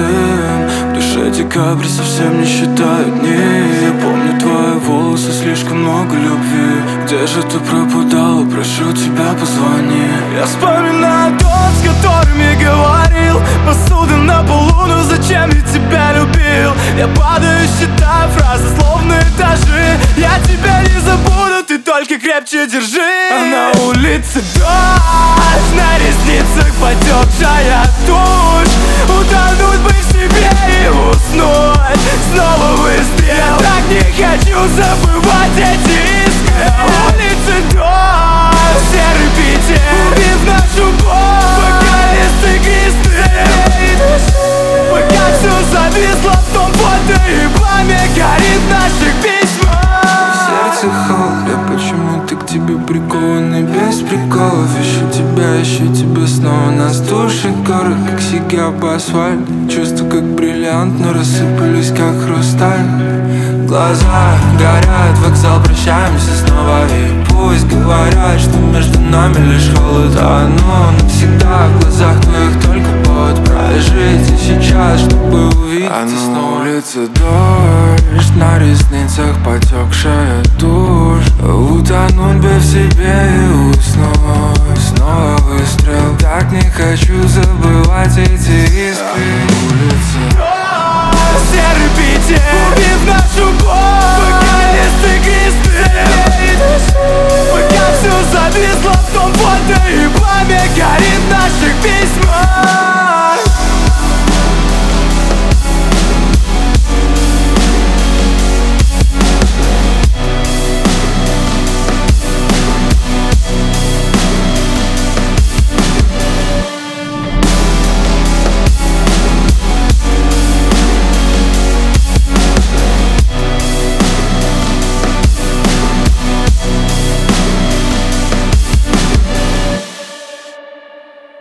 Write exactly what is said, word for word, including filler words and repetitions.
дым. В душе декабрь совсем не считает дни. Я помню твои волосы, слишком много любви. Где же ты пропадала, прошу тебя, позвони. Я вспоминаю тот, с которым я говорил. Посуда на полу, но зачем я тебя любил? Я падаю, считаю фразы, словно этажи. Я тебя не забуду, ты только крепче держи. А на улице дождь, на ресницах потекшая тушь. Утонуть бы в себе и уснуть. Снова выстрел. Я так не хочу забывать эти искры. На улице дождь, серый Питер, убив нашу боль. Пока листы кресты, пока все зависло в том фото, и пламя горит в наших письмах. Сердце холод, я почему-то к тебе прикованный без приколов. Ищу тебя, ищу тебя снова. Нас душит город, как сига по асфальту. Чувства как бриллиант, но рассыпались как хрусталь. Глаза горят, вокзал, прощаемся снова. И пусть говорят, что между нами лишь холод. А оно навсегда в глазах твоих только повод прожить. И сейчас, чтобы увидеть а снова. На улице дождь, на ресницах потекшая тушь. Утонуть бы в себе и уснуть. Снова выстрел. Так не хочу забывать эти искры. На улице серый Питер, убив нашу боль. Пока листы кресты, пока все зависло в том фото, и пламя горит в наших письмах.